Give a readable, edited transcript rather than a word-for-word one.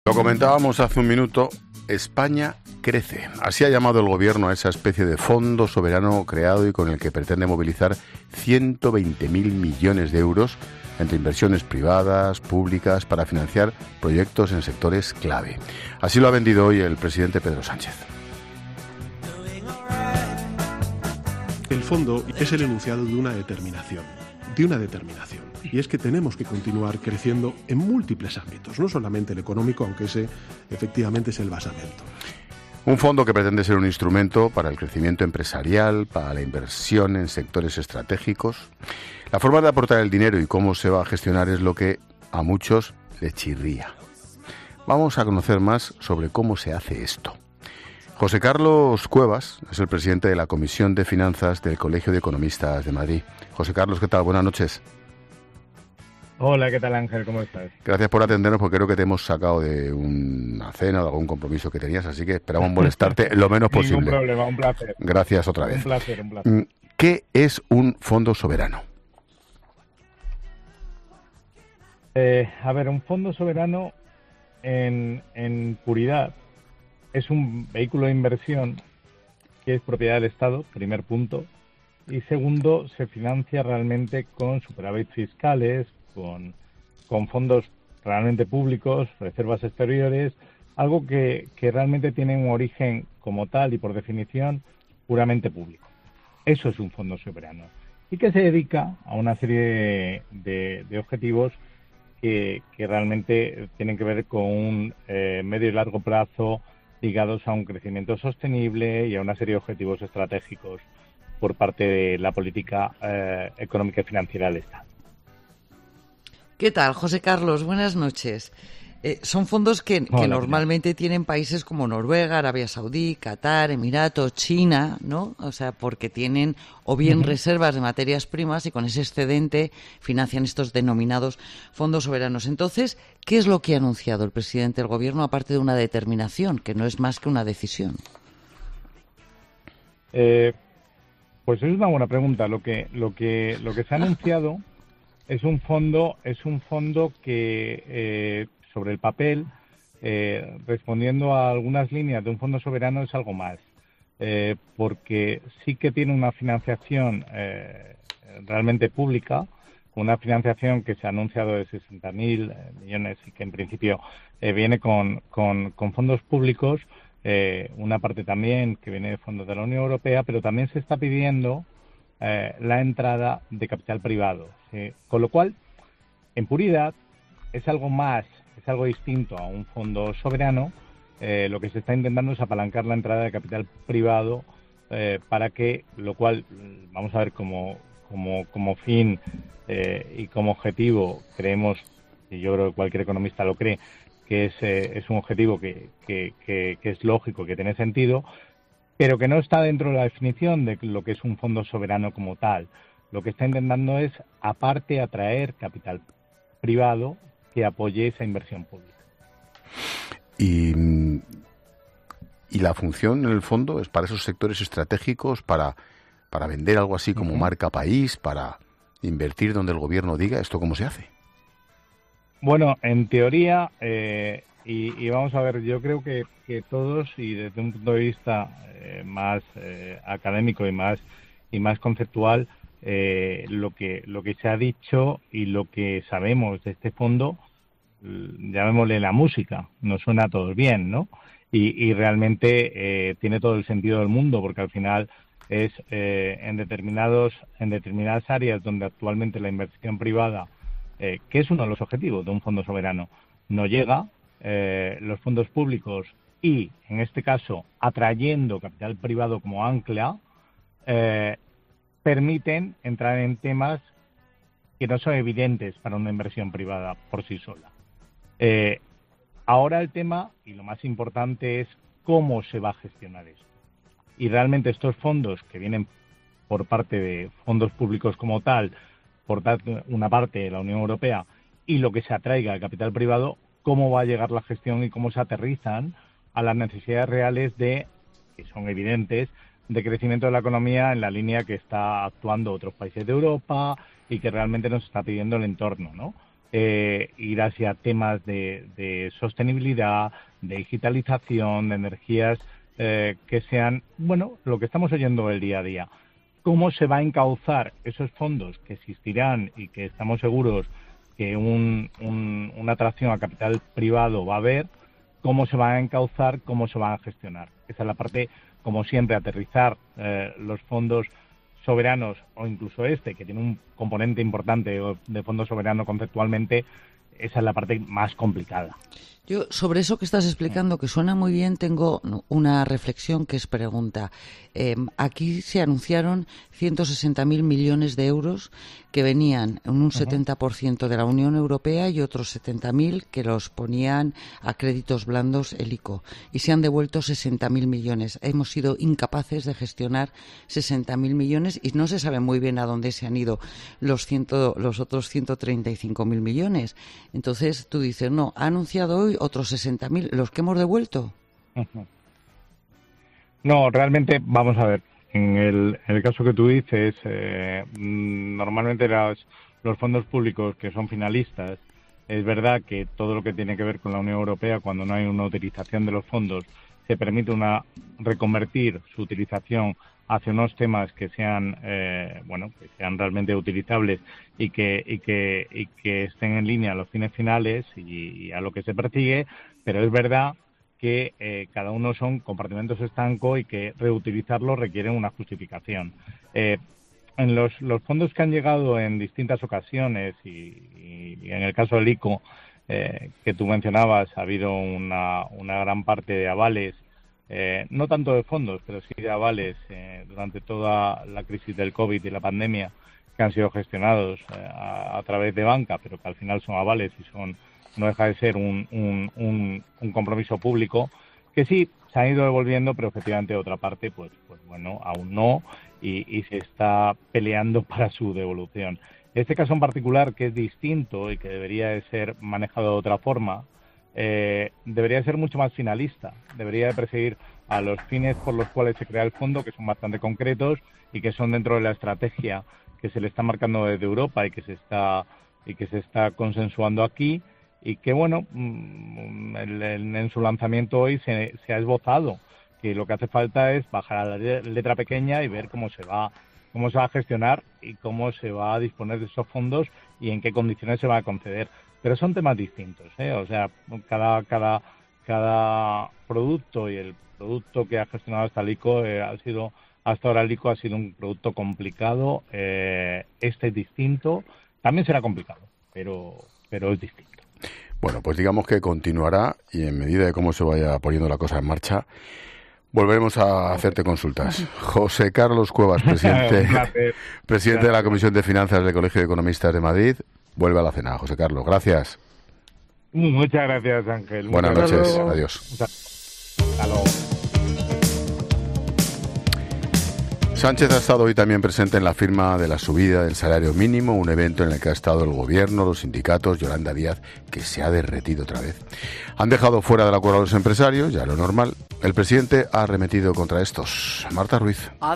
Lo comentábamos hace un minuto, España crece. Así ha llamado el gobierno a esa especie de fondo soberano creado y con el que pretende movilizar 120.000 millones de euros entre inversiones privadas, públicas, para financiar proyectos en sectores clave. Así lo ha vendido hoy el presidente Pedro Sánchez. El fondo es el enunciado de una determinación. Y es que tenemos que continuar creciendo en múltiples ámbitos, no solamente el económico, aunque ese efectivamente es el basamento. Un fondo que pretende ser un instrumento para el crecimiento empresarial, para la inversión en sectores estratégicos. La forma de aportar el dinero y cómo se va a gestionar es lo que a muchos les chirría. Vamos a conocer más sobre cómo se hace esto. José Carlos Cuevas es el presidente de la Comisión de Finanzas del Colegio de Economistas de Madrid. José Carlos, ¿qué tal? Buenas noches. Hola, ¿qué tal, Ángel? ¿Cómo estás? Gracias por atendernos, porque creo que te hemos sacado de una cena o de algún compromiso que tenías, así que esperamos molestarte lo menos posible. Ningún problema, un placer. Gracias otra vez. Un placer. ¿Qué es un fondo soberano? Un fondo soberano en puridad es un vehículo de inversión que es propiedad del Estado, primer punto, y segundo, se financia realmente con superávit fiscales, con fondos realmente públicos, reservas exteriores, algo que realmente tiene un origen como tal y por definición puramente público. Eso es un fondo soberano y que se dedica a una serie de objetivos que realmente tienen que ver con un medio y largo plazo ligados a un crecimiento sostenible y a una serie de objetivos estratégicos por parte de la política económica y financiera del Estado. ¿Qué tal, José Carlos? Buenas noches. Son fondos que normalmente tienen países como Noruega, Arabia Saudí, Qatar, Emiratos, China, ¿no? O sea, porque tienen o bien reservas de materias primas y con ese excedente financian estos denominados fondos soberanos. Entonces, ¿qué es lo que ha anunciado el presidente del Gobierno, aparte de una determinación, que no es más que una decisión? Pues es una buena pregunta. Lo que se ha anunciado es un fondo que sobre el papel, respondiendo a algunas líneas de un fondo soberano, es algo más, porque sí que tiene una financiación realmente pública, una financiación que se ha anunciado de 60.000 millones y que en principio viene con fondos públicos, una parte también que viene de fondos de la Unión Europea, pero también se está pidiendo la entrada de capital privado, ¿sí? Con lo cual, en puridad, es algo más, es algo distinto a un fondo soberano. Lo que se está intentando es apalancar la entrada de capital privado para que, lo cual vamos a ver como fin y como objetivo, creemos, y yo creo que cualquier economista lo cree, que es un objetivo que es lógico, que tiene sentido, pero que no está dentro de la definición de lo que es un fondo soberano como tal. Lo que está intentando es, aparte, atraer capital privado que apoye esa inversión pública. Y la función, en el fondo, es para esos sectores estratégicos, para vender algo así como marca país, para invertir donde el gobierno diga. ¿Esto cómo se hace? Bueno, en teoría, y vamos a ver, yo creo que todos, y desde un punto de vista más académico y más conceptual, lo que se ha dicho y lo que sabemos de este fondo, llamémosle la música, nos suena a todos bien, ¿no? Y realmente tiene todo el sentido del mundo, porque al final es en determinadas áreas donde actualmente la inversión privada, que es uno de los objetivos de un fondo soberano, no llega, los fondos públicos y, en este caso, atrayendo capital privado como ancla, permiten entrar en temas que no son evidentes para una inversión privada por sí sola. Ahora el tema, y lo más importante, es cómo se va a gestionar esto. Y realmente estos fondos que vienen por parte de fondos públicos como tal, por una parte de la Unión Europea, y lo que se atraiga de capital privado, cómo va a llegar la gestión y cómo se aterrizan a las necesidades reales que son evidentes, de crecimiento de la economía en la línea que está actuando otros países de Europa y que realmente nos está pidiendo el entorno, ¿no? ir hacia temas de sostenibilidad, de digitalización, de energías que sean, bueno, lo que estamos oyendo el día a día. ¿Cómo se va a encauzar esos fondos que existirán y que estamos seguros que una atracción a capital privado va a haber? ¿Cómo se van a encauzar? ¿Cómo se van a gestionar? Esa es la parte, como siempre, aterrizar los fondos soberanos, o incluso que tiene un componente importante de fondo soberano conceptualmente. Esa es la parte más complicada. Yo, sobre eso que estás explicando, que suena muy bien, tengo una reflexión que es pregunta. Aquí se anunciaron 160.000 millones de euros que venían en un 70% de la Unión Europea y otros 70.000 que los ponían a créditos blandos el ICO. Y se han devuelto 60.000 millones. Hemos sido incapaces de gestionar 60.000 millones y no se sabe muy bien a dónde se han ido los otros 135.000 millones. Entonces tú dices, no, ha anunciado hoy otros 60.000, los que hemos devuelto. No, realmente, vamos a ver, en el caso que tú dices, normalmente los fondos públicos que son finalistas, es verdad que todo lo que tiene que ver con la Unión Europea, cuando no hay una utilización de los fondos, se permite reconvertir su utilización hacia unos temas que sean que sean realmente utilizables y que estén en línea a los fines finales y a lo que se persigue, pero es verdad que cada uno son compartimentos estancos y que reutilizarlos requiere una justificación. En los fondos que han llegado en distintas ocasiones y en el caso del ICO que tú mencionabas, ha habido una gran parte de avales, no tanto de fondos, pero sí de avales durante toda la crisis del COVID y la pandemia, que han sido gestionados a través de banca, pero que al final son avales y no deja de ser un compromiso público, que sí se han ido devolviendo, pero efectivamente otra parte, pues bueno, aún no, y se está peleando para su devolución. Este caso en particular, que es distinto y que debería de ser manejado de otra forma, debería ser mucho más finalista, debería de perseguir a los fines por los cuales se crea el fondo, que son bastante concretos y que son dentro de la estrategia que se le está marcando desde Europa y que se está consensuando aquí, y que bueno, en su lanzamiento hoy se ha esbozado que lo que hace falta es bajar a la letra pequeña y ver cómo se va a gestionar y cómo se va a disponer de esos fondos y en qué condiciones se va a conceder. Pero son temas distintos, o sea, cada producto, y el producto que ha gestionado hasta el ICO hasta ahora el ICO ha sido un producto complicado. Es distinto, también será complicado, pero es distinto. Bueno, pues digamos que continuará, y en medida de cómo se vaya poniendo la cosa en marcha, volveremos a hacerte consultas. José Carlos Cuevas, presidente de la Comisión de Finanzas del Colegio de Economistas de Madrid. Vuelve a la cena, José Carlos. Gracias. Muchas gracias, Ángel. Buenas noches. Adiós. Hasta luego. Sánchez ha estado hoy también presente en la firma de la subida del salario mínimo, un evento en el que ha estado el gobierno, los sindicatos, Yolanda Díaz, que se ha derretido otra vez. Han dejado fuera del acuerdo a los empresarios, ya lo normal. El presidente ha arremetido contra estos. Marta Ruiz.